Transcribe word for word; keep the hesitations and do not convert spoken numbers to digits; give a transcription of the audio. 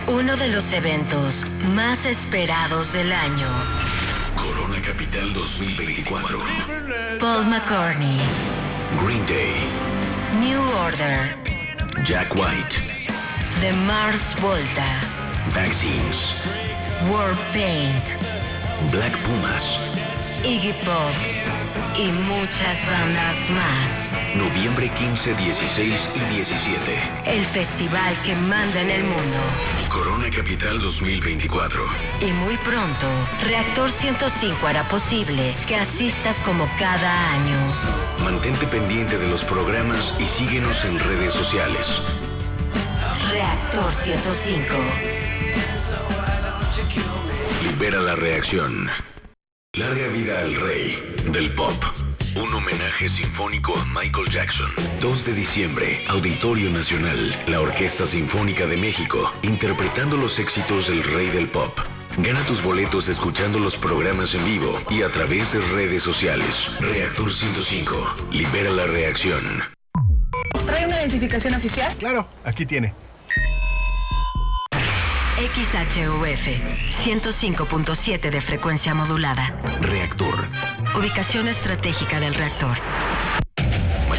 Uno de los eventos más esperados del año. Corona Capital dos mil veinticuatro. Paul McCartney. Green Day. New Order. Jack White. The Mars Volta. Vaccines. Warpaint. Black Pumas. Iggy Pop. Y muchas bandas más. Noviembre quince, dieciséis y diecisiete. El festival que manda en el mundo. Corona Capital dos mil veinticuatro. Y muy pronto, Reactor ciento cinco hará posible que asistas como cada año. Mantente pendiente de los programas y síguenos en redes sociales. Reactor ciento cinco. Libera la reacción. Larga vida al rey del pop. Un homenaje sinfónico a Michael Jackson. dos de diciembre, Auditorio Nacional. La Orquesta Sinfónica de México, interpretando los éxitos del rey del pop. Gana tus boletos escuchando los programas en vivo y a través de redes sociales. Reactor ciento cinco. Libera la reacción. ¿Trae una identificación oficial? Claro, aquí tiene. X H U F ciento cinco punto siete de frecuencia modulada. Reactor. Ubicación estratégica del reactor.